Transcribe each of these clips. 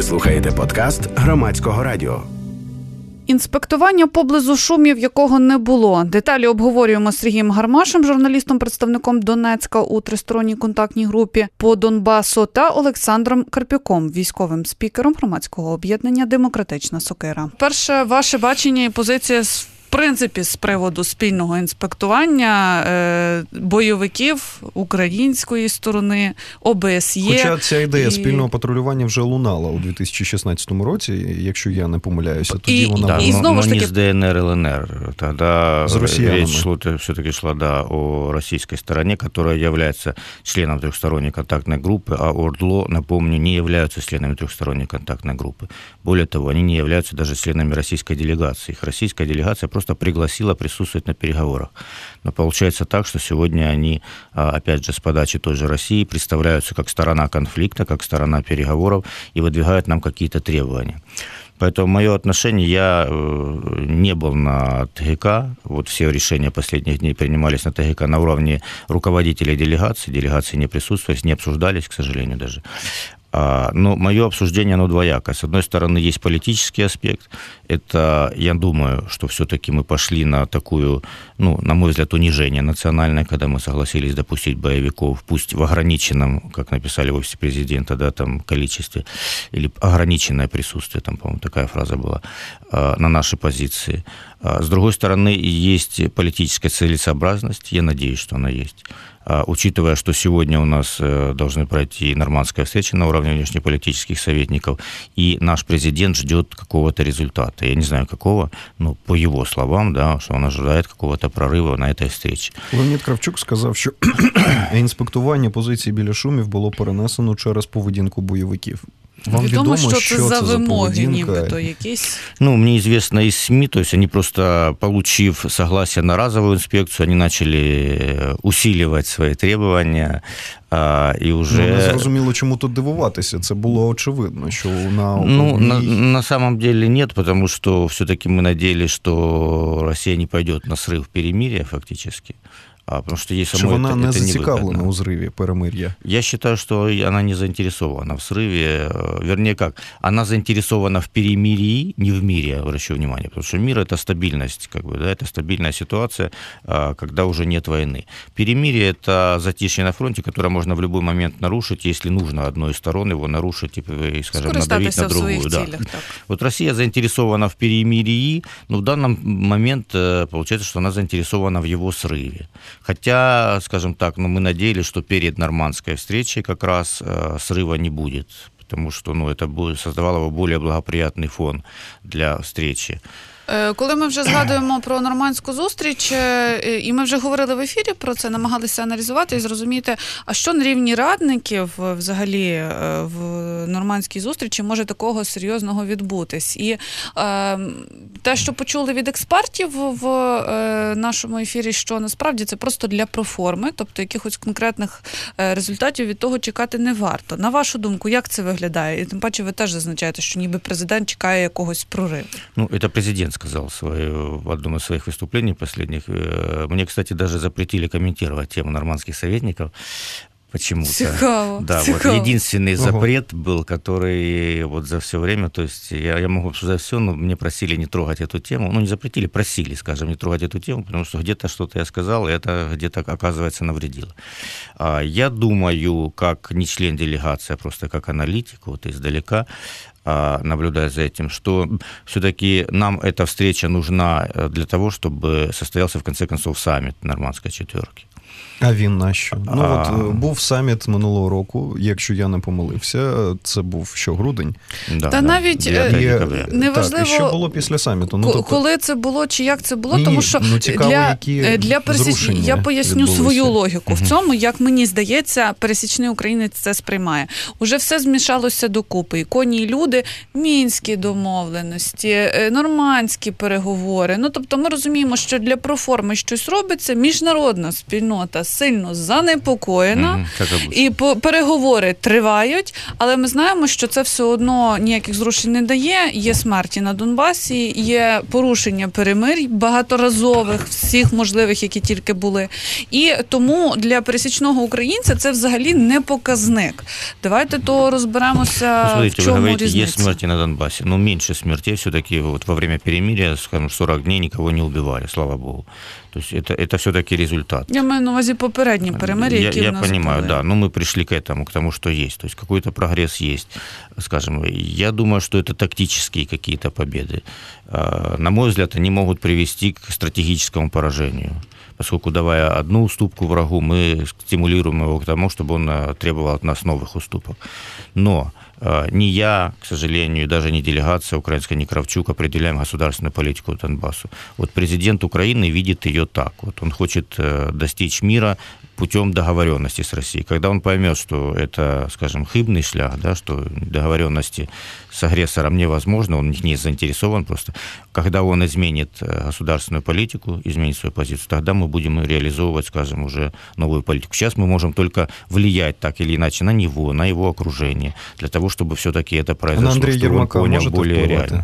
Ви слухаєте подкаст Громадського радіо. Інспектування поблизу Шумів, якого не було. Деталі обговорюємо з Сергієм Гармашем, журналістом-представником Донецька у тристоронній контактній групі по Донбасу, та Олександром Карпюком, військовим спікером громадського об'єднання «Демократична сокира». Перше, ваше бачення і позиція в принципі з приводу спільного інспектування бойовиків української сторони, ОБСЄ. Хоча ця ідея спільного патрулювання вже лунала у 2016 році, якщо я не помиляюся, тоді вона була. Знову ж таки... не с ДНР, ЛНР. Тогда речь все-таки шла о российской стороне, которая является членом трехсторонней контактной группы, а ОРДЛО, напомню, не являются членами трехсторонней контактной группы. Более того, они не являются даже членами российской делегации. Их российская делегация просто пригласила присутствовать на переговорах. Но получается так, что сегодня они, опять же, с подачи той же России представляются как сторона конфликта, как сторона переговоров и выдвигают нам какие-то требования. Поэтому мое отношение, я не был на ТГК, вот все решения последних дней принимались на ТГК на уровне руководителей делегации не присутствовали, не обсуждались, к сожалению, даже. Но мое обсуждение, оно двоякое. С одной стороны, есть политический аспект. Это, я думаю, что все-таки мы пошли на такую, на мой взгляд, унижение национальное, когда мы согласились допустить боевиков, пусть в ограниченном, как написали в офисе президента, да, там, количестве, или ограниченное присутствие, там, по-моему, такая фраза была, на нашей позиции. С другой стороны, есть политическая целесообразность, я надеюсь, что она есть. Учитывая, что сегодня у нас должны пройти нормандская встреча на уровне внешнеполитических советников, и наш президент ждет какого-то результата. Я не знаю какого, но по его словам, да, что он ожидает какого-то прорыва на этой встрече. Леонід Кравчук сказав, що інспектування позицій біля Шумів було перенесено через поведінку бойовиків. Вам відомо, що це за вимоги, нібито якісь? Мне известно из СМИ, то есть они просто, получив согласие на разовую инспекцию, они начали усиливать свои требования, и уже... Не зрозуміло, чому тут дивуватися, це було очевидно, що на самом деле нет, потому что все-таки мы надеялись, что Россия не пойдет на срыв перемирия фактически. Потому что ей самой вона не зацікавлена у зриві перемир'я? Я считаю, что она не заинтересована в срыве. Вернее как, она заинтересована в перемирии, не в мире, обращу внимание. Потому что мир – это стабильность, это стабильная ситуация, когда уже нет войны. Перемирие – это затишье на фронте, которое можно в любой момент нарушить, если нужно одной из сторон его нарушить и, скажем, надавить на другую. Да. Вот Россия заинтересована в перемирии, но в данный момент получается, что она заинтересована в его срыве. Хотя, скажем так, мы надеялись, что перед нормандской встречей как раз срыва не будет, потому что это создавало бы более благоприятный фон для встречи. Коли ми вже згадуємо про нормандську зустріч, і ми вже говорили в ефірі про це, намагалися аналізувати і зрозуміти, а що на рівні радників взагалі в нормандській зустрічі може такого серйозного відбутись. І те, що почули від експертів в нашому ефірі, що насправді це просто для проформи, тобто якихось конкретних результатів від того чекати не варто. На вашу думку, як це виглядає? І тим паче ви теж зазначаєте, що ніби президент чекає якогось прориву. Это президент сказал в одном из своих выступлений последних. Мне, кстати, даже запретили комментировать тему нормандских советников. Почему-то. Цікаво. Да, цікаво. Вот единственный запрет был, который вот за все время, то есть я могу обсуждать все, но мне просили не трогать эту тему. Не запретили, просили, скажем, не трогать эту тему, потому что где-то что-то я сказал, и это где-то, оказывается, навредило. Я думаю, как не член делегации, а просто как аналитик, вот издалека, наблюдая за этим, что все-таки нам эта встреча нужна для того, чтобы состоялся, в конце концов, саммит Нормандской четверки. А він на що? Був саміт минулого року, якщо я не помилився, це був грудень? Та навіть неважливо, так, і що було після саміту? Коли це було, чи як це було, тому що для пересічних, я поясню свою логіку в цьому, як мені здається, пересічний українець це сприймає. Уже все змішалося докупи, і коні, і люди, мінські домовленості, нормандські переговори. Тобто ми розуміємо, що для проформи щось робиться, міжнародна спільнота спільнота сильно занепокоєна, і переговори тривають, але ми знаємо, що це все одно ніяких зрушень не дає. Є смерті на Донбасі, є порушення перемир'я багаторазових, всіх можливих, які тільки були. І тому для пересічного українця це взагалі не показник. Давайте то розберемося, смотрите, в чому вы говорите, різниця. есть смерти на Донбассе, но меньше смертей все-таки вот во время перемирия, скажем, 40 дней никого не убивали, слава богу. То есть это все-таки результат. Я маю на увазі попередні перемир'я, які в нас понимаю, були. да, но мы пришли к тому, что есть. То есть какой-то прогресс есть, скажем. Я думаю, что это тактические какие-то победы. На мой взгляд, они могут привести к стратегическому поражению. Поскольку, давая одну уступку врагу, мы стимулируем его к тому, чтобы он требовал от нас новых уступок. Но ни я, к сожалению, даже не делегация украинская, ни Кравчук определяем государственную политику Донбассу. Вот президент Украины видит ее так. Вот он хочет достичь мира путем договоренности с Россией. Когда он поймет, что это, скажем, хибный шлях, да, что договоренности с агрессором невозможно, он не заинтересован просто. Когда он изменит государственную политику, изменит свою позицию, тогда мы будем реализовывать, скажем, уже новую политику. Сейчас мы можем только влиять так или иначе на него, на его окружение, для того, чтобы все-таки это произошло, Андрей чтобы Ермака он понял может более реально.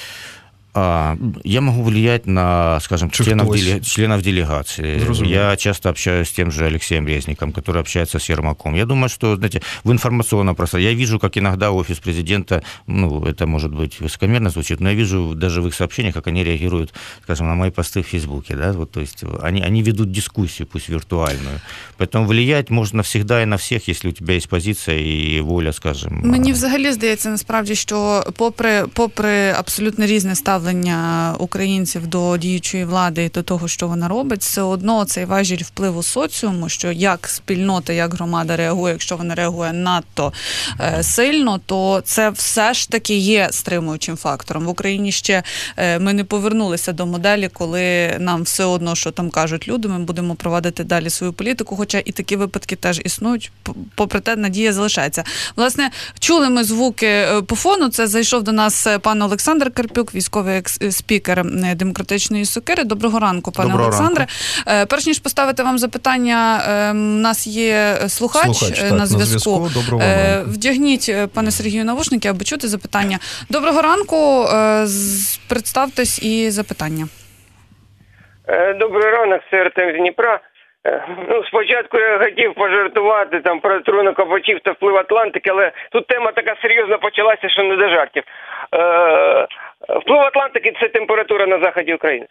Я могу влиять на, скажем, членов делегации. Я часто общаюсь с тем же Алексеем Резником, который общается с Ермаком. Я думаю, что, знаете, в информационном пространстве, я вижу, как иногда офис президента, это может быть высокомерно звучит, но я вижу даже в их сообщениях, как они реагируют, скажем, на мои посты в Фейсбуке, да, вот, то есть они ведут дискуссию, пусть виртуальную. Поэтому влиять можно всегда и на всех, если у тебя есть позиция и воля, скажем. Мені взагалі здається, насправді, що попри абсолютно різне ставлення українців до діючої влади і до того, що вона робить, все одно цей важіль впливу соціуму, що як спільнота, як громада реагує, якщо вона реагує надто сильно, то це все ж таки є стримуючим фактором. В Україні ще ми не повернулися до моделі, коли нам все одно, що там кажуть люди, ми будемо провадити далі свою політику, хоча і такі випадки теж існують, попри те, надія залишається. Власне, чули ми звуки по фону, це зайшов до нас пан Олександр Карпюк, військовий спікер Демократичної Сокири. Доброго ранку, пане Олександре. Перш ніж поставити вам запитання, у нас є слухач на зв'язку. Вдягніть, пане Сергію, навушники, аби чути запитання. Доброго ранку, представтесь і запитання. Добрий ранок, це Артем з Дніпра. Спочатку я хотів пожартувати там про трунок Копачів та вплив Атлантики, але тут тема така серйозна почалася, що не до жартів. Вплив Атлантики – це температура на заході України.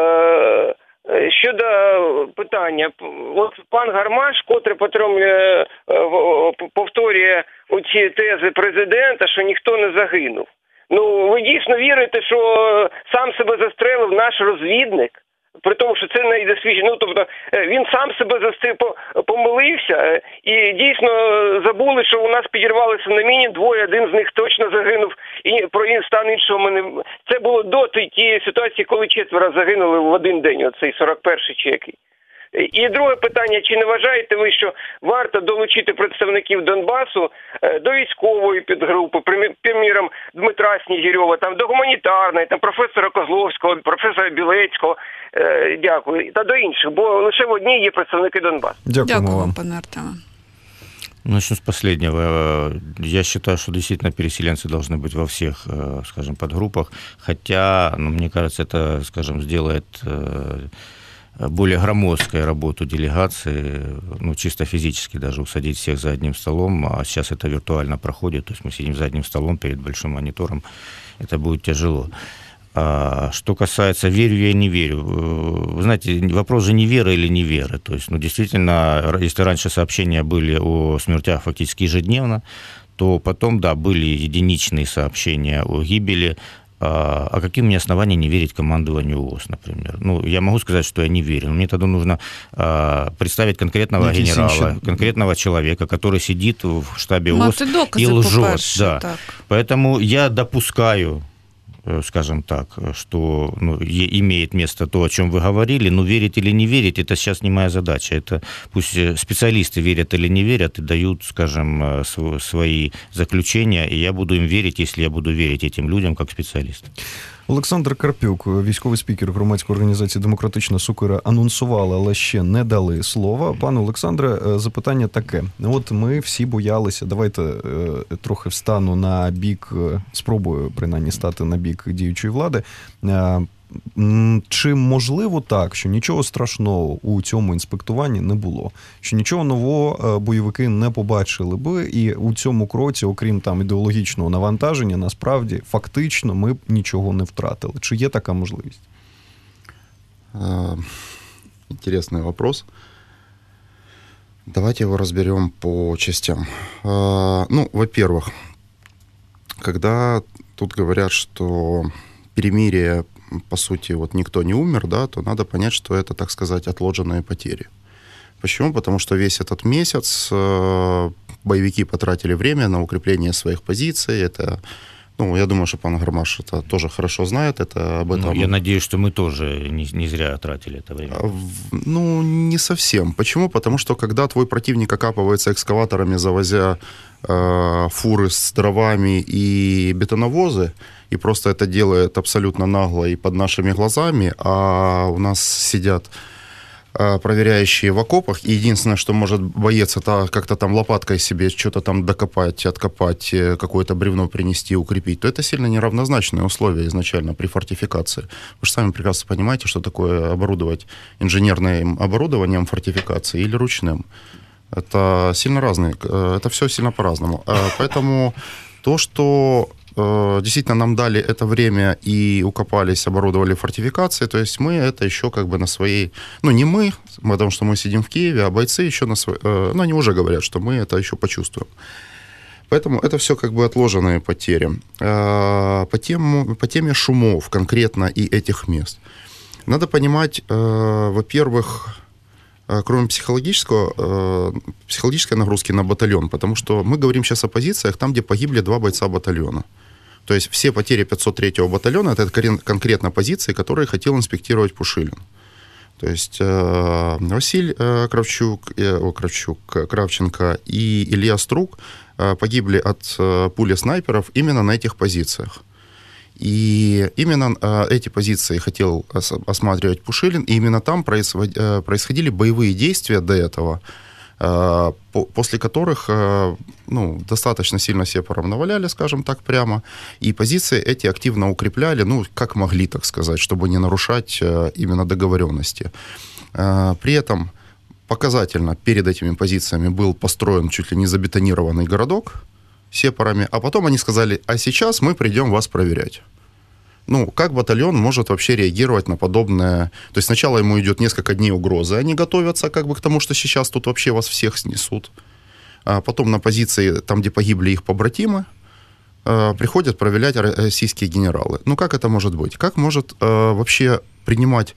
Щодо питання, от пан Гармаш, котрий повторює оці тези президента, що ніхто не загинув. Ви дійсно вірите, що сам себе застрелив наш розвідник? При тому, що це найдосвідчений, тобто він сам себе помилився і дійсно забули, що у нас підірвалися на міні двоє, один з них точно загинув, і про стан іншого ми не... Це було до тієї ситуації, коли 4 загинули в один день, оцей 41-й чи який. І друге питання, чи не вважаєте ви, що варто долучити представників Донбасу до військової підгрупи, приміром Дмитра Снігирьова, там, до гуманітарної, там, професора Козловського, професора Білецького, дякую, та до інших, бо лише в одній є представники Донбасу. Дякую вам, пане Артеме. Начну с последнего. Я считаю, что действительно переселенцы должны быть во всех, скажем, подгруппах, хотя, мне кажется, это, скажем, сделает более громоздкую работу делегации, чисто физически даже усадить всех за одним столом, а сейчас это виртуально проходит, то есть мы сидим за одним столом перед большим монитором, это будет тяжело. Что касается верю я, не верю, вы знаете, вопрос же не веры или не веры, то есть, действительно, если раньше сообщения были о смертях фактически ежедневно, то потом, да, были единичные сообщения о гибели. А какие у меня основания не верить командованию ВОС, например? Я могу сказать, что я не верю, но мне тогда нужно представить конкретного генерала, конкретного человека, который сидит в штабе ВОС и лжет. Да. Поэтому я допускаю, скажем так, что имеет место то, о чем вы говорили, но верить или не верить, это сейчас не моя задача. Это пусть специалисты верят или не верят и дают, скажем, свои заключения, и я буду им верить, если я буду верить этим людям как специалист. Олександр Карпюк, військовий спікер громадської організації «Демократична Сокира», анонсували, але ще не дали слова. Пане Олександре, запитання таке. От ми всі боялися, давайте трохи встану на бік, спробую принаймні стати на бік діючої влади. Чи можливо так, що нічого страшного у цьому інспектуванні не було? Що нічого нового бойовики не побачили би, і у цьому кроці, окрім там ідеологічного навантаження, насправді, фактично, ми б нічого не втратили? Чи є така можливість? Интересный вопрос. Давайте его разберем по частям. Во-первых, когда тут говорят, что перемирие, по сути, вот никто не умер, да, то надо понять, что это, так сказать, отложенные потери. Почему? Потому что весь этот месяц боевики потратили время на укрепление своих позиций. Это, я думаю, что пан Гармаш это тоже хорошо знает. Это об этом... Я надеюсь, что мы тоже не зря тратили это время. Не совсем. Почему? Потому что когда твой противник окапывается экскаваторами, завозя фуры с дровами и бетоновозы, и просто это делает абсолютно нагло и под нашими глазами, а у нас сидят проверяющие в окопах, и единственное, что может боец, это как-то там лопаткой себе что-то там докопать, откопать, какое-то бревно принести, укрепить, то это сильно неравнозначные условия изначально при фортификации. Вы же сами прекрасно понимаете, что такое оборудовать инженерным оборудованием фортификации или ручным. Это сильно разные, это все сильно по-разному. Поэтому то, что действительно нам дали это время и укопались, оборудовали фортификации, то есть мы это еще как бы на своей... не мы, потому что мы сидим в Киеве, а бойцы еще на своей... они уже говорят, что мы это еще почувствуем. Поэтому это все как бы отложенные потери. По теме шумов конкретно и этих мест. Надо понимать, во-первых, кроме психологической нагрузки на батальон, потому что мы говорим сейчас о позициях там, где погибли 2 бойца батальона. То есть все потери 503-го батальона — это конкретно позиции, которые хотел инспектировать Пушилин. То есть Василь Кравченко и Илья Струк погибли от пули снайперов именно на этих позициях. И именно эти позиции хотел осматривать Пушилин, и именно там происходили боевые действия до этого, после которых достаточно сильно сепаром наваляли, скажем так прямо, и позиции эти активно укрепляли, как могли, так сказать, чтобы не нарушать именно договоренности. При этом показательно перед этими позициями был построен чуть ли не забетонированный городок сепарами, а потом они сказали: а сейчас мы придем вас проверять. Как батальон может вообще реагировать на подобное? То есть сначала ему идет несколько дней угрозы, они готовятся как бы к тому, что сейчас тут вообще вас всех снесут. А потом на позиции, там, где погибли их побратимы, приходят проверять российские генералы. Как это может быть? Как может вообще принимать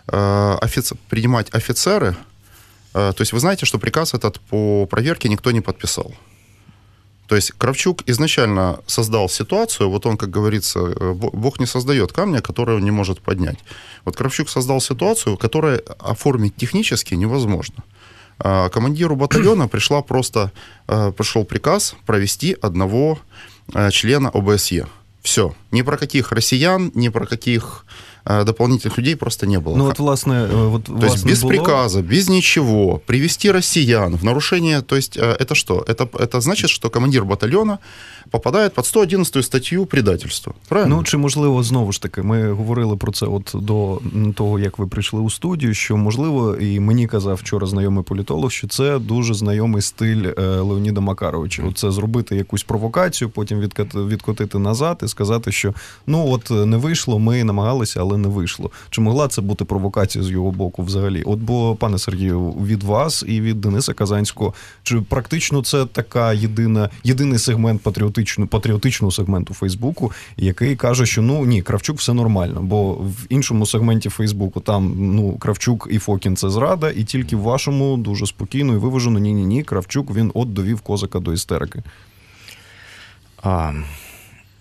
офицеры? То есть вы знаете, что приказ этот по проверке никто не подписал. То есть Кравчук изначально создал ситуацию, вот он, как говорится, Бог не создает камня, который он не может поднять. Вот Кравчук создал ситуацию, которую оформить технически невозможно. Командиру батальона пришел приказ провести одного члена ОБСЕ. Все. Ни про каких россиян, ни про каких дополнительных людей просто не было. То есть без приказа, без ничего, привести россиян в нарушение, то есть это что? Это значит, что командир батальона попадає під 111 статтю предательства. Правильно? Чи можливо, знову ж таки, ми говорили про це до того, як ви прийшли у студію, що можливо, і мені казав вчора знайомий політолог, що це дуже знайомий стиль Леоніда Макаровича. Це зробити якусь провокацію, потім відкотити назад і сказати, що не вийшло, ми намагалися, але не вийшло. Чи могла це бути провокація з його боку взагалі? Бо, пане Сергію, від вас і від Дениса Казанського, чи практично це така єдиний сегмент патріотичного сегменту Фейсбуку, який каже, що ні, Кравчук все нормально, бо в іншому сегменті Фейсбуку там Кравчук і Фокін це зрада, і тільки в вашому дуже спокійно і виважено ні, Кравчук, він довів козака до істерики.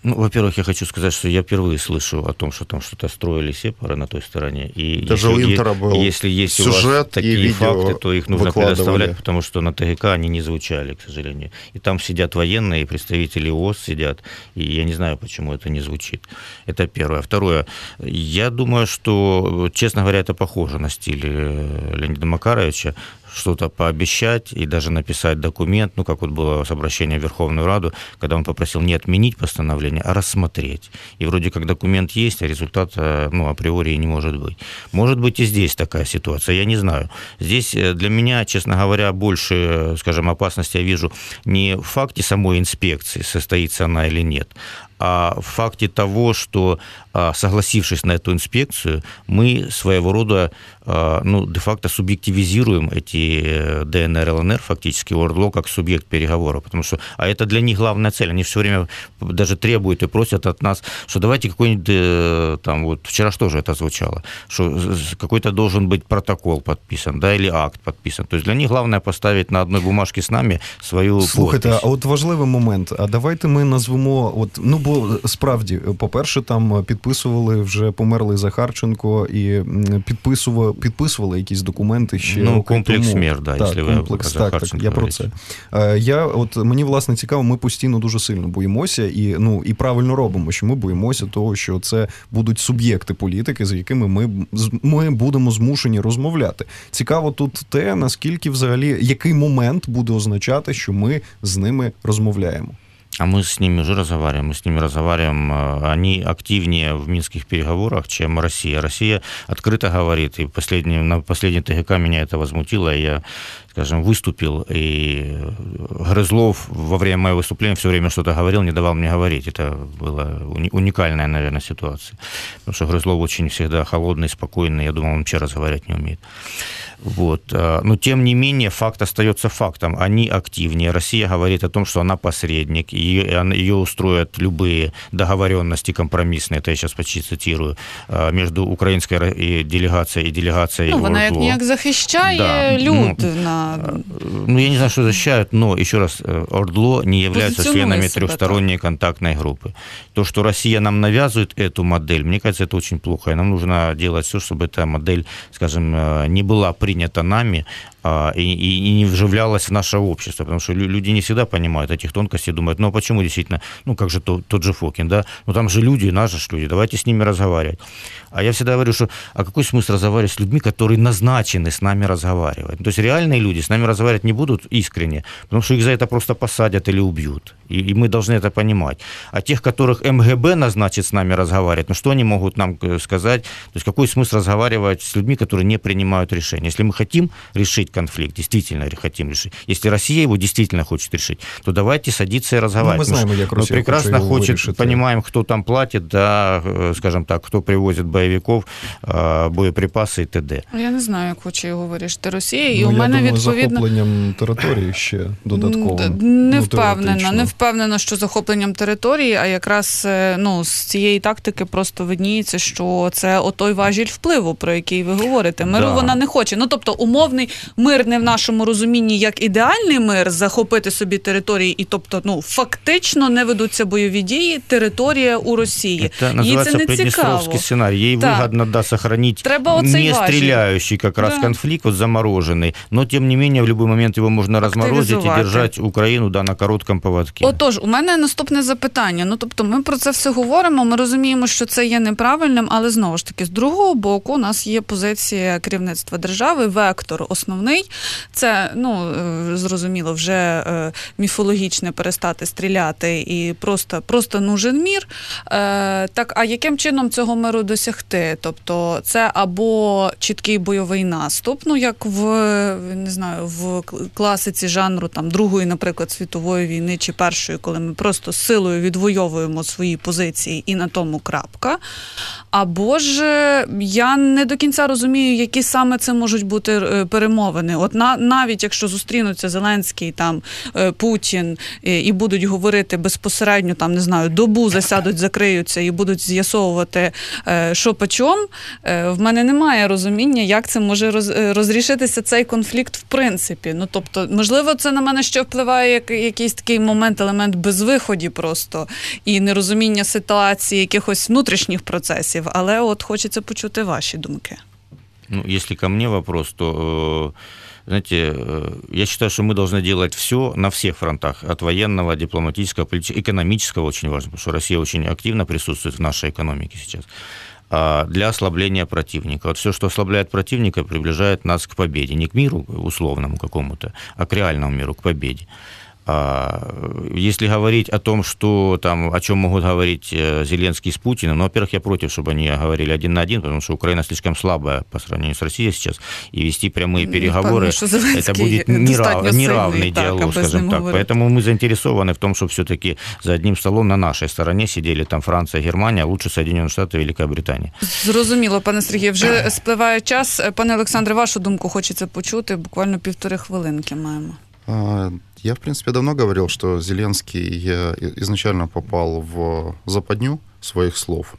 Ну, во-первых, я хочу сказать, что я впервые слышу о том, что там что-то строили сепары на той стороне. И даже у Интера был если есть сюжет у вас такие факты, то их нужно предоставлять, потому что на ТГК они не звучали, к сожалению. И там сидят военные, представители ООС сидят, и я не знаю, почему это не звучит. Это первое. Второе, я думаю, что, честно говоря, это похоже на стиль Леонида Макаровича, что-то пообещать и даже написать документ, ну, как вот было с обращением в Верховную Раду, когда он попросил не отменить постановление, а рассмотреть. И вроде как документ есть, а результата, ну, априори не может быть. Может быть, и здесь такая ситуация, я не знаю. Здесь для меня, честно говоря, больше, скажем, опасности я вижу не в факте самой инспекции, состоится она или нет, а в факте того, что, согласившись на эту инспекцию, мы своего рода, ну, де-факто субъективизируем эти ДНР, ЛНР, фактически, ОРДЛО, как субъект переговора, потому что, а это для них главная цель, они все время даже требуют и просят от нас, что давайте какой-нибудь, там, вот, вчера что же это звучало, что какой-то должен быть протокол подписан, да, или акт подписан, то есть для них главное поставить на одной бумажке с нами свою подпись. Слухайте, а от важливий момент, а давайте ми назвемо, от, ну, бо справді, по-перше, там підписували вже померлий Захарченко і підписували якісь документи ще. Ну, комплекс мер, да, так, якщо комплекс, ви так, я про це. Мені, власне, цікаво, ми постійно дуже сильно боїмося і правильно робимо, що ми боїмося того, що це будуть суб'єкти політики, з якими ми будемо змушені розмовляти. Цікаво тут те, наскільки взагалі, який момент буде означати, що ми з ними розмовляємо. А мы с ними уже разговариваем. Они активнее в минских переговорах, чем Россия. Россия открыто говорит, и на последней ТГК меня это возмутило, и я, скажем, выступил, и Грызлов во время моего выступления все время что-то говорил, не давал мне говорить. Это была уникальная, наверное, ситуация. Потому что Грызлов очень всегда холодный, спокойный, я думал, он вообще разговаривать не умеет. Вот. Но, тем не менее, факт остается фактом. Они активнее. Россия говорит о том, что она посредник, ее устроят любые договоренности компромиссные, это я сейчас почти цитирую, между украинской делегацией и делегацией ОРДЛО. Вона як захищає люд. Ну, я не знаю, что защищают, но, еще раз, ОРДЛО не являются членами трехсторонней контактной группы. То, что Россия нам навязывает эту модель, мне кажется, это очень плохо, и нам нужно делать все, чтобы эта модель, скажем, не была принята нами и не вживлялась в наше общество, потому что люди не всегда понимают этих тонкостей, думают, ну а почему действительно, ну как же тот же Фокин, да, ну там же люди, наши же люди, давайте с ними разговаривать. А я всегда говорю, что а какой смысл разговаривать с людьми, которые назначены с нами разговаривать? То есть реальные люди с нами разговаривать не будут искренне, потому что их за это просто посадят или убьют, и мы должны это понимать. А тех, которых МГБ назначит с нами разговаривать, ну что они могут нам сказать? То есть какой смысл разговаривать с людьми, которые не принимают решения? Если мы хотим решить конфликт, действительно хотим решить, если Россия его действительно хочет решить, то давайте садиться и разговаривать. Ну, мы знаем, мы прекрасно понимаем, кто там платит, да, скажем так, кто привозит боевиков, боєприпаси і т.д. Я не знаю, як хоче його вирішити Росія. І у мене, відповідно, захопленням території ще додатково. Не впевнена, що захопленням території, а якраз з цієї тактики просто видніється, що це отой важіль впливу, про який ви говорите. Миру вона не хоче. Ну, тобто, умовний мир не в нашому розумінні як ідеальний мир, захопити собі території, і тобто, фактично не ведуться бойові дії, територія у Росії. Це називається Придністровський сценарій. Їй выгодно, сохранить не стреляющий как раз конфликт, вот замороженный, но тем не менее в любой момент его можно разморозить и держать Україну на короткому поводку. Отож, у мене наступне запитання. Тобто ми про це все говоримо, ми розуміємо, що це є неправильним, але знову ж таки, з другого боку, у нас є позиція керівництва держави, вектор основний. Це, зрозуміло, вже міфологічне перестати стріляти і просто нужен мір. Так, а яким чином цього миру досягти? Тобто це або чіткий бойовий наступ, як в класиці жанру Другої, наприклад, світової війни чи Першої, коли ми просто силою відвоюємо свої позиції і на тому крапка. Або ж я не до кінця розумію, які саме це можуть бути перемовини. От навіть якщо зустрінуться Зеленський, Путін і будуть говорити безпосередньо, добу засядуть, закриються і будуть з'ясовувати, що по чому, в мене немає розуміння, як це може розрішитися цей конфлікт в принципі. Ну, тобто, можливо, це на мене ще впливає як якийсь такий момент, елемент безвиході просто, і нерозуміння ситуації, якихось внутрішніх процесів, але от хочеться почути ваші думки. Ну, если ко мне вопрос, то, знаете, я считаю, что мы должны делать все на всех фронтах, от военного, дипломатического, политического, экономического очень важно, потому что Россия очень активно присутствует в нашей экономике сейчас, для ослабления противника. Вот все, что ослабляет противника, приближает нас к победе. Не к миру условному какому-то, а к реальному миру, к победе. Если говорить о том, что там, о чем могут говорить Зеленский с Путиным, ну, во-первых, я против, чтобы они говорили один на один, потому что Украина слишком слабая по сравнению с Россией сейчас, и вести прямые переговоры, это будет неравный диалог, скажем так. Поэтому мы заинтересованы в том, чтобы все-таки за одним столом на нашей стороне сидели там Франция, Германия, а лучше Соединенные Штаты, Великая Британия. Зрозуміло, пане Сергію, вже спливає час. Пане Олександре, вашу думку хочеться почути, буквально 1,5 хвилинки маємо. Я, в принципе, давно говорил, что Зеленский изначально попал в западню своих слов.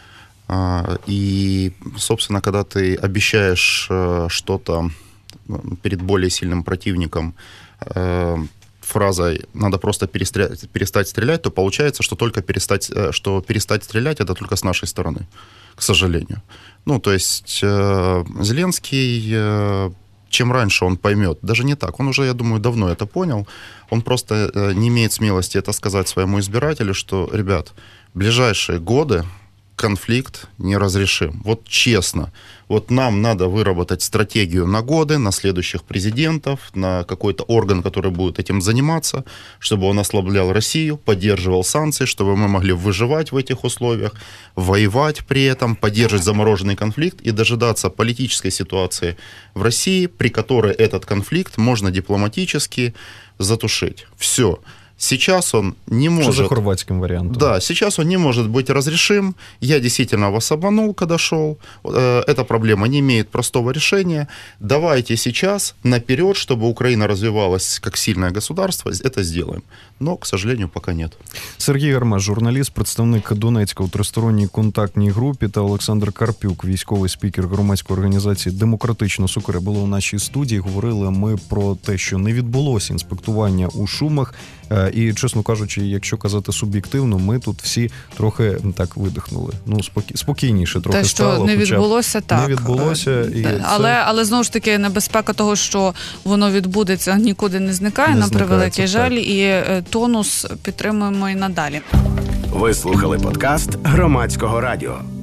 И, собственно, когда ты обещаешь что-то перед более сильным противником фразой «надо просто перестать стрелять», то получается, что перестать стрелять – это только с нашей стороны, к сожалению. Ну, то есть Зеленский... Чем раньше он поймет, даже не так, он уже, я думаю, давно это понял, он просто не имеет смелости это сказать своему избирателю, что, ребят, в ближайшие годы конфликт неразрешим. Вот честно, вот нам надо выработать стратегию на годы, на следующих президентов, на какой-то орган, который будет этим заниматься, чтобы он ослаблял Россию, поддерживал санкции, чтобы мы могли выживать в этих условиях, воевать при этом, поддерживать замороженный конфликт и дожидаться политической ситуации в России, при которой этот конфликт можно дипломатически затушить. Все. Сейчас он не может... Что за хорватским вариантом? Да, сейчас он не может быть разрешим. Я действительно вас обманул, когда шел. Эта проблема не имеет простого решения. Давайте сейчас наперед, чтобы Украина развивалась как сильное государство, это сделаем. Но, к сожалению, пока нет. Сергій Гармаш, журналіст, представник Донецька у тристоронній контактній групі, та Олександр Карпюк, військовий спікер громадської організації «Демократична Сокира», були у нашій студії. Говорили ми про те, що не відбулося інспектування у Шумах. І, чесно кажучи, якщо казати суб'єктивно, ми тут всі трохи так видихнули. Ну, спокійніше трохи стало. Те, що не відбулося, так. Не відбулося. І але, знову ж таки, небезпека того, що воно відбудеться, нікуди не зникає, на превеликий жаль. І тонус підтримуємо і надалі. Ви слухали подкаст Громадського радіо.